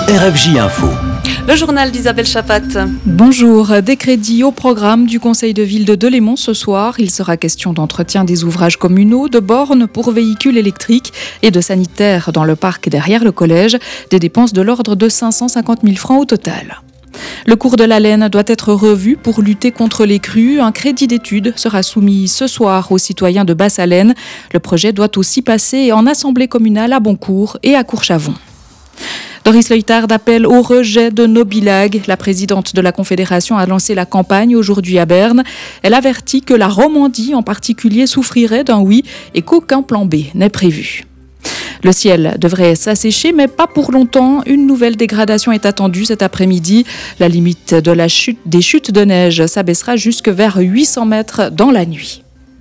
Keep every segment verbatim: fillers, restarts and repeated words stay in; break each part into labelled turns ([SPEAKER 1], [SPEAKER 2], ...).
[SPEAKER 1] R F J Info.
[SPEAKER 2] Le journal d'Isabelle Chapat.
[SPEAKER 3] Bonjour. Des crédits au programme du Conseil de ville de Delémont ce soir. Il sera question d'entretien des ouvrages communaux, de bornes pour véhicules électriques et de sanitaires dans le parc derrière le collège. Des dépenses de l'ordre de cinq cent cinquante mille francs au total. Le cours de la laine doit être revu pour lutter contre les crues. Un crédit d'études sera soumis ce soir aux citoyens de Basse-Alène. Le projet doit aussi passer en assemblée communale à Boncourt et à Courchavon. Doris Leuthard appelle au rejet de Nobilag. La présidente de la Confédération a lancé la campagne aujourd'hui à Berne. Elle avertit que la Romandie en particulier souffrirait d'un oui et qu'aucun plan B n'est prévu. Le ciel devrait s'assécher, mais pas pour longtemps. Une nouvelle dégradation est attendue cet après-midi. La limite de la chute, des chutes de neige s'abaissera jusque vers huit cents mètres dans la nuit.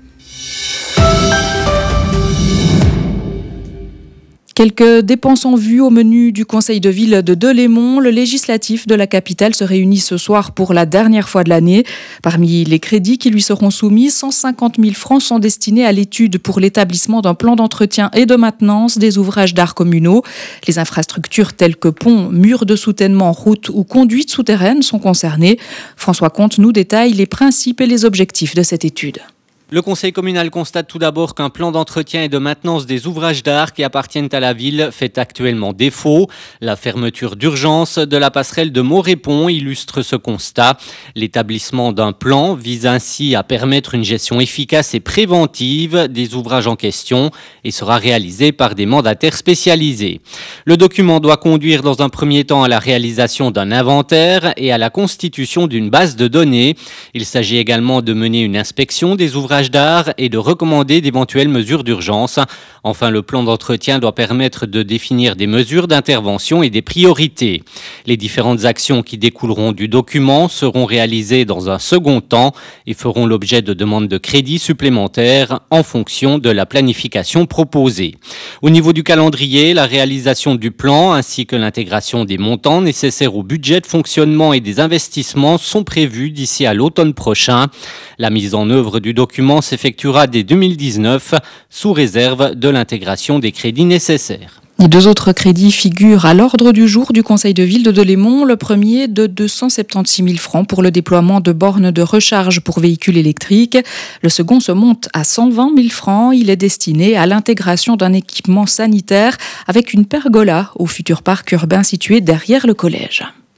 [SPEAKER 3] Quelques dépenses en vue au menu du Conseil de ville de Delémont. Le législatif de la capitale se réunit ce soir pour la dernière fois de l'année. Parmi les crédits qui lui seront soumis, cent cinquante mille francs sont destinés à l'étude pour l'établissement d'un plan d'entretien et de maintenance des ouvrages d'art communaux. Les infrastructures telles que ponts, murs de soutènement, routes ou conduites souterraines sont concernées. François Comte nous détaille les principes et les objectifs de cette étude.
[SPEAKER 4] Le conseil communal constate tout d'abord qu'un plan d'entretien et de maintenance des ouvrages d'art qui appartiennent à la ville fait actuellement défaut. La fermeture d'urgence de la passerelle de Morépont illustre ce constat. L'établissement d'un plan vise ainsi à permettre une gestion efficace et préventive des ouvrages en question et sera réalisé par des mandataires spécialisés. Le document doit conduire dans un premier temps à la réalisation d'un inventaire et à la constitution d'une base de données. Il s'agit également de mener une inspection des ouvrages d'art et de recommander d'éventuelles mesures d'urgence. Enfin, le plan d'entretien doit permettre de définir des mesures d'intervention et des priorités. Les différentes actions qui découleront du document seront réalisées dans un second temps et feront l'objet de demandes de crédits supplémentaires en fonction de la planification proposée. Au niveau du calendrier, la réalisation du plan ainsi que l'intégration des montants nécessaires au budget de fonctionnement et des investissements sont prévus d'ici à l'automne prochain. La mise en œuvre du document s'effectuera dès deux mille dix-neuf sous réserve de l'intégration des crédits nécessaires.
[SPEAKER 3] Les deux autres crédits figurent à l'ordre du jour du Conseil de ville de Delémont. Le premier de deux cent soixante-seize mille francs pour le déploiement de bornes de recharge pour véhicules électriques. Le second se monte à cent vingt mille francs. Il est destiné à l'intégration d'un équipement sanitaire avec une pergola au futur parc urbain situé derrière le collège.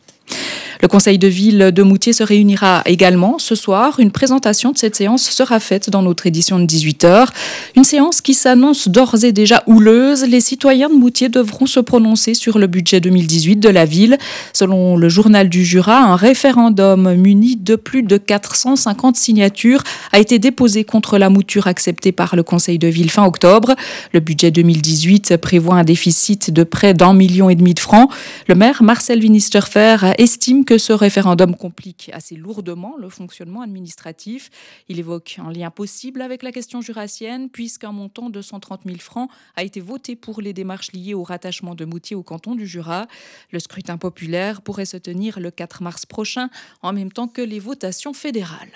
[SPEAKER 3] Le conseil de ville de Moutier se réunira également ce soir. Une présentation de cette séance sera faite dans notre édition de dix-huit heures. Une séance qui s'annonce d'ores et déjà houleuse. Les citoyens de Moutier devront se prononcer sur le budget deux mille dix-huit de la ville. Selon le journal du Jura, un référendum muni de plus de quatre cent cinquante signatures a été déposé contre la mouture acceptée par le conseil de ville fin octobre. Le budget deux mille dix-huit prévoit un déficit de près d'un million et demi de francs. Le maire Marcel Winisterfer estime que ce référendum complique assez lourdement le fonctionnement administratif. Il évoque un lien possible avec la question jurassienne, puisqu'un montant de cent trente mille francs a été voté pour les démarches liées au rattachement de Moutier au canton du Jura. Le scrutin populaire pourrait se tenir le quatre mars prochain, en même temps que les votations fédérales.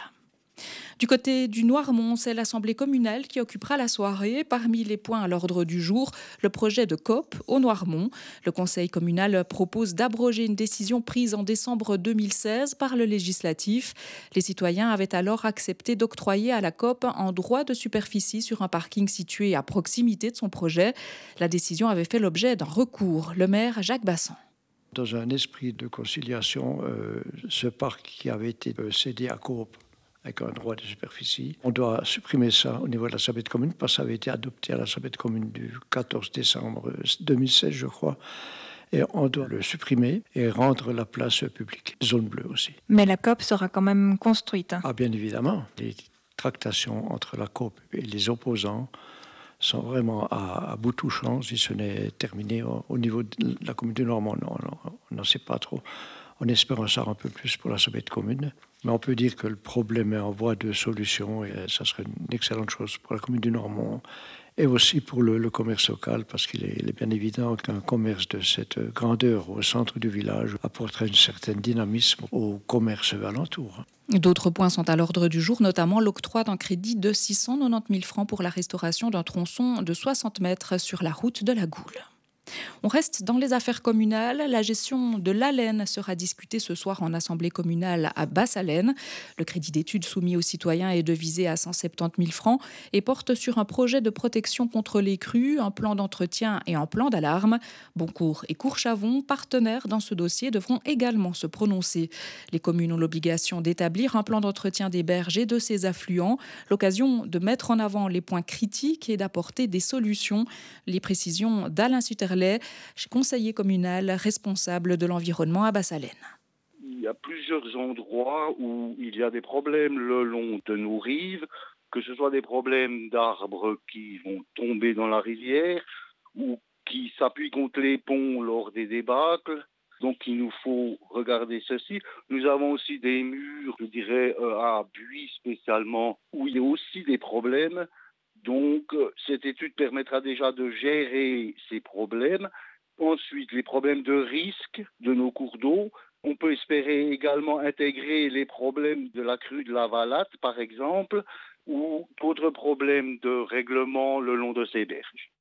[SPEAKER 3] Du côté du Noirmont, c'est l'Assemblée communale qui occupera la soirée. Parmi les points à l'ordre du jour, le projet de Coop au Noirmont. Le conseil communal propose d'abroger une décision prise en décembre deux mille seize par le législatif. Les citoyens avaient alors accepté d'octroyer à la Coop un droit de superficie sur un parking situé à proximité de son projet. La décision avait fait l'objet d'un recours. Le maire Jacques Bassan.
[SPEAKER 5] Dans un esprit de conciliation, euh, ce parc qui avait été cédé à Coop avec un droit de superficie. On doit supprimer ça au niveau de l'Assemblée de commune parce que ça avait été adopté à l'Assemblée de commune du quatorze décembre deux mille seize, je crois. Et on doit le supprimer et rendre la place publique, zone bleue aussi.
[SPEAKER 6] Mais la Coop sera quand même construite.
[SPEAKER 5] Ah, bien évidemment. Les tractations entre la Coop et les opposants sont vraiment à, à bout touchant, si ce n'est terminé au, au niveau de la commune du Normand. Non, non, on n'en sait pas trop. On espère en savoir un peu plus pour l'Assemblée de commune. Mais on peut dire que le problème est en voie de solution et ça serait une excellente chose pour la commune du Normand et aussi pour le, le commerce local parce qu'il est, il est bien évident qu'un commerce de cette grandeur au centre du village apporterait un certain dynamisme au commerce alentour.
[SPEAKER 3] D'autres points sont à l'ordre du jour, notamment l'octroi d'un crédit de six cent quatre-vingt-dix mille francs pour la restauration d'un tronçon de soixante mètres sur la route de la Goule. On reste dans les affaires communales. La gestion de l'Allen sera discutée ce soir en assemblée communale à Basse-Allen. Le crédit d'études soumis aux citoyens est devisé à cent soixante-dix mille francs et porte sur un projet de protection contre les crues, un plan d'entretien et un plan d'alarme. Boncourt et Courchavon, partenaires dans ce dossier, devront également se prononcer. Les communes ont l'obligation d'établir un plan d'entretien des berges et de ses affluents, l'occasion de mettre en avant les points critiques et d'apporter des solutions. Les précisions d'Alain Suterlet, conseiller communal responsable de l'environnement à Basse-Allen.
[SPEAKER 1] Il y a plusieurs endroits où il y a des problèmes le long de nos rives, que ce soit des problèmes d'arbres qui vont tomber dans la rivière ou qui s'appuient contre les ponts lors des débâcles. Donc il nous faut regarder ceci. Nous avons aussi des murs, je dirais, à buis spécialement, où il y a aussi des problèmes. Donc, cette étude permettra déjà de gérer ces problèmes. Ensuite, les problèmes de risque de nos cours d'eau. On peut espérer également intégrer les problèmes de la crue de la Valate, par exemple, ou d'autres problèmes de règlement le long de ces berges.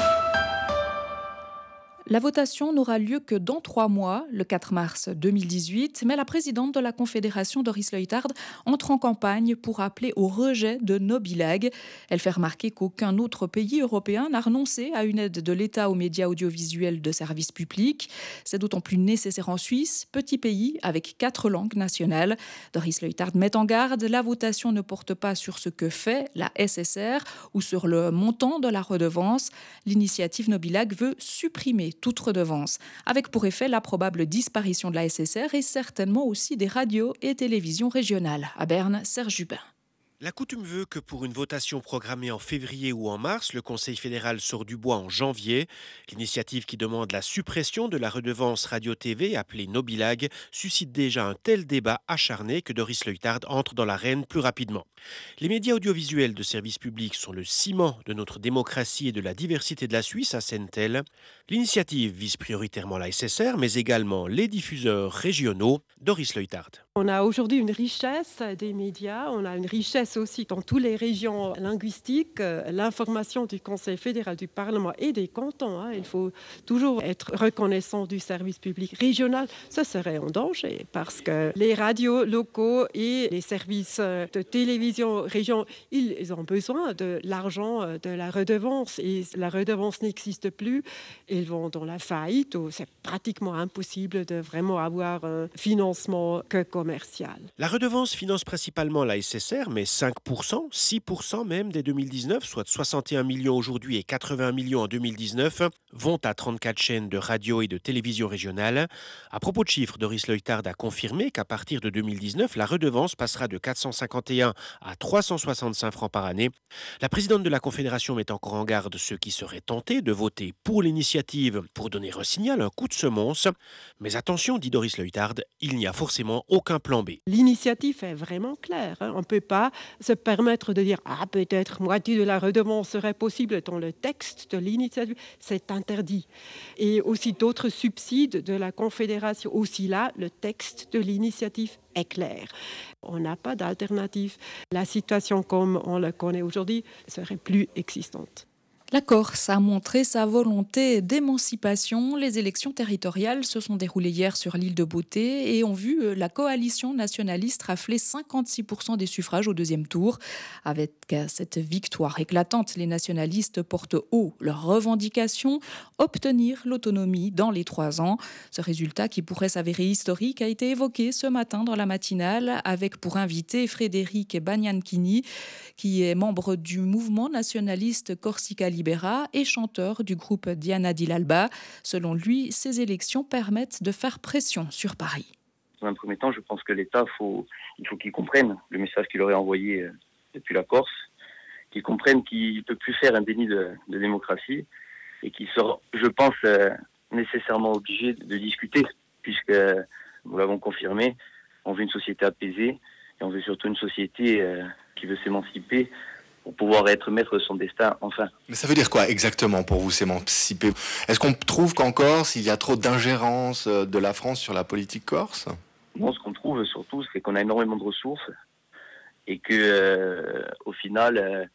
[SPEAKER 3] La votation n'aura lieu que dans trois mois, le quatre mars deux mille dix-huit, mais la présidente de la Confédération, Doris Leuthard, entre en campagne pour appeler au rejet de Nobilag. Elle fait remarquer qu'aucun autre pays européen n'a renoncé à une aide de l'État aux médias audiovisuels de service public. C'est d'autant plus nécessaire en Suisse, petit pays avec quatre langues nationales. Doris Leuthard met en garde, la votation ne porte pas sur ce que fait la S S R ou sur le montant de la redevance. L'initiative Nobilag veut supprimer toute redevance, avec pour effet la probable disparition de la S S R et certainement aussi des radios et télévisions régionales. À Berne, Serge Jubin.
[SPEAKER 7] La coutume veut que pour une votation programmée en février ou en mars, le Conseil fédéral sort du bois en janvier. L'initiative qui demande la suppression de la redevance radio-T V, appelée Nobilag, suscite déjà un tel débat acharné que Doris Leuthard entre dans l'arène plus rapidement. Les médias audiovisuels de service public sont le ciment de notre démocratie et de la diversité de la Suisse, assène-t-elle. L'initiative vise prioritairement la S S R, mais également les diffuseurs régionaux. Doris Leuthard.
[SPEAKER 8] On a aujourd'hui une richesse des médias, on a une richesse aussi dans toutes les régions linguistiques. L'information du Conseil fédéral, du Parlement et des cantons, hein, il faut toujours être reconnaissant du service public régional. Ce serait en danger parce que les radios locaux et les services de télévision région, ils ont besoin de l'argent de la redevance et la redevance n'existe plus. Ils vont dans la faillite ou c'est pratiquement impossible de vraiment avoir un financement que commercial.
[SPEAKER 7] La redevance finance principalement la S S R, mais cinq pour cent, six pour cent même dès deux mille dix-neuf, soit soixante et un millions aujourd'hui et quatre-vingts millions en deux mille dix-neuf, vont à trente-quatre chaînes de radio et de télévision régionales. À propos de chiffres, Doris Leuthard a confirmé qu'à partir de deux mille dix-neuf, la redevance passera de quatre cent cinquante et un à trois cent soixante-cinq francs par année. La présidente de la Confédération met encore en garde ceux qui seraient tentés de voter pour l'initiative pour donner un signal, un coup de semonce. Mais attention, dit Doris Leuthard, il n'y a forcément aucun plan B.
[SPEAKER 8] L'initiative est vraiment claire. Hein. On ne peut pas se permettre de dire « Ah, peut-être moitié de la redevance serait possible » dans le texte de l'initiative. C'est interdit. Et aussi d'autres subsides de la Confédération. Aussi là, le texte de l'initiative est clair. On n'a pas d'alternative. La situation comme on la connaît aujourd'hui serait plus existante.
[SPEAKER 3] La Corse a montré sa volonté d'émancipation. Les élections territoriales se sont déroulées hier sur l'île de Beauté et ont vu la coalition nationaliste rafler cinquante-six pour cent des suffrages au deuxième tour. Avec cette victoire éclatante, les nationalistes portent haut leurs revendications, obtenir l'autonomie dans les trois ans. Ce résultat, qui pourrait s'avérer historique, a été évoqué ce matin dans la matinale avec pour invité Frédéric Bagnankini, qui est membre du mouvement nationaliste Corsica Libera et chanteur du groupe Diana Di L'Alba. Selon lui, ces élections permettent de faire pression sur Paris.
[SPEAKER 9] Dans un premier temps, je pense que l'État, faut, il faut qu'il comprenne le message qu'il aurait envoyé euh, depuis la Corse, qu'il comprenne qu'il ne peut plus faire un déni de, de démocratie et qu'il sera, je pense, euh, nécessairement obligé de, de discuter, puisque, nous l'avons confirmé, on veut une société apaisée et on veut surtout une société euh, qui veut s'émanciper pour pouvoir être maître de son destin, enfin.
[SPEAKER 10] Mais ça veut dire quoi exactement pour vous s'émanciper ? Est-ce qu'on trouve qu'en Corse, il y a trop d'ingérence de la France sur la politique corse ?
[SPEAKER 9] Non, ce qu'on trouve surtout, c'est qu'on a énormément de ressources et que, euh, au final, euh,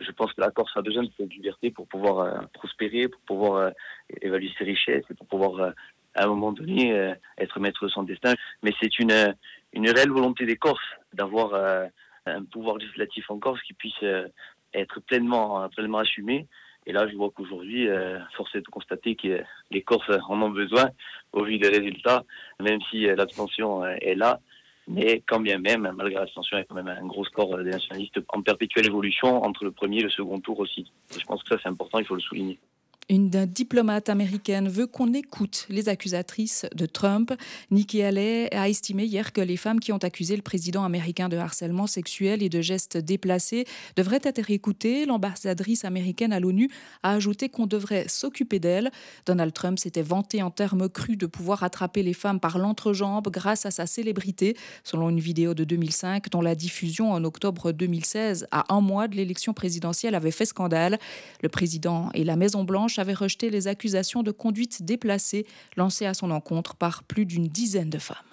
[SPEAKER 9] je pense que la Corse a besoin de cette liberté pour pouvoir euh, prospérer, pour pouvoir euh, évaluer ses richesses et pour pouvoir, euh, à un moment donné, euh, être maître de son destin. Mais c'est une, une réelle volonté des Corses d'avoir euh, un pouvoir législatif en Corse qui puisse euh, être pleinement, pleinement assumé. Et là, je vois qu'aujourd'hui, euh, force est de constater que les Corses en ont besoin au vu des résultats, même si euh, l'abstention euh, est là. Mais quand bien même, malgré l'abstention, il y a quand même un gros score des nationalistes en perpétuelle évolution entre le premier et le second tour aussi. Et je pense que ça, c'est important, il faut le souligner.
[SPEAKER 3] Une diplomate américaine veut qu'on écoute les accusatrices de Trump. Nikki Haley a estimé hier que les femmes qui ont accusé le président américain de harcèlement sexuel et de gestes déplacés devraient être écoutées. L'ambassadrice américaine à l'ONU a ajouté qu'on devrait s'occuper d'elles. Donald Trump s'était vanté en termes crus de pouvoir attraper les femmes par l'entrejambe grâce à sa célébrité, selon une vidéo de deux mille cinq dont la diffusion en octobre deux mille seize, à un mois de l'élection présidentielle, avait fait scandale. Le président et la Maison-Blanche avait rejeté les accusations de conduite déplacée lancées à son encontre par plus d'une dizaine de femmes.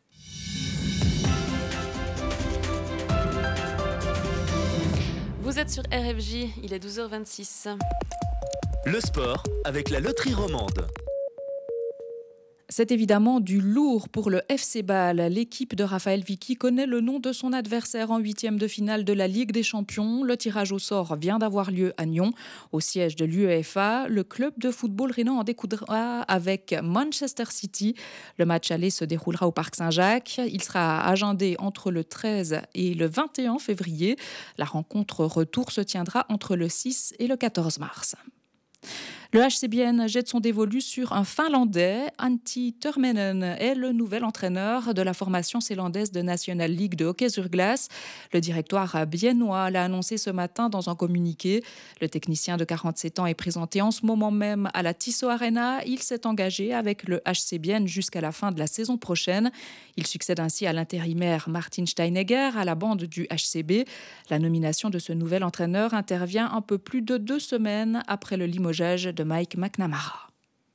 [SPEAKER 2] Vous êtes sur R F J, il est douze heures vingt-six.
[SPEAKER 11] Le sport avec la loterie romande.
[SPEAKER 3] C'est évidemment du lourd pour le F C Bâle. L'équipe de Raphaël Vicky connaît le nom de son adversaire en huitième de finale de la Ligue des Champions. Le tirage au sort vient d'avoir lieu à Nyon, au siège de l'U E F A. Le club de football rhénan en découdra avec Manchester City. Le match aller se déroulera au Parc Saint-Jacques. Il sera agendé entre le treize et le vingt et un février. La rencontre retour se tiendra entre le six et le quatorze mars. Le H C B N jette son dévolu sur un Finlandais. Antti Törmänen est le nouvel entraîneur de la formation zélandaise de National League de hockey sur glace. Le directoire biennois l'a annoncé ce matin dans un communiqué. Le technicien de quarante-sept ans est présenté en ce moment même à la Tissot Arena. Il s'est engagé avec le H C B N jusqu'à la fin de la saison prochaine. Il succède ainsi à l'intérimaire Martin Steinegger à la bande du H C B. La nomination de ce nouvel entraîneur intervient un peu plus de deux semaines après le limogeage de Mike McNamara.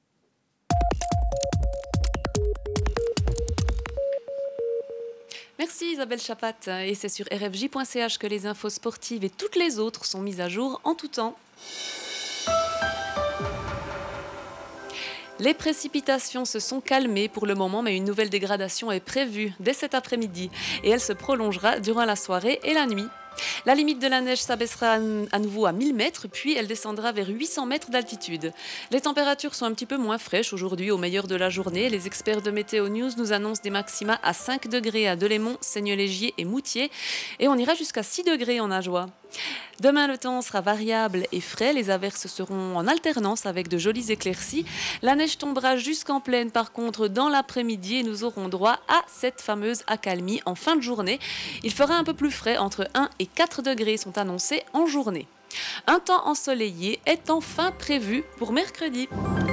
[SPEAKER 2] Merci Isabelle Chapat. Et c'est sur r f j point c h que les infos sportives et toutes les autres sont mises à jour en tout temps. Les précipitations se sont calmées pour le moment, mais une nouvelle dégradation est prévue dès cet après-midi et elle se prolongera durant la soirée et la nuit. La limite de la neige s'abaissera à nouveau à mille mètres, puis elle descendra vers huit cents mètres d'altitude. Les températures sont un petit peu moins fraîches aujourd'hui au meilleur de la journée. Les experts de Météo News nous annoncent des maxima à cinq degrés à Delémont, Seignelay-Gier et Moutier, et on ira jusqu'à six degrés en Ajoie. Demain, le temps sera variable et frais. Les averses seront en alternance avec de jolies éclaircies. La neige tombera jusqu'en plaine, par contre, dans l'après-midi et nous aurons droit à cette fameuse accalmie en fin de journée. Il fera un peu plus frais, entre un et quatre degrés sont annoncés en journée. Un temps ensoleillé est enfin prévu pour mercredi.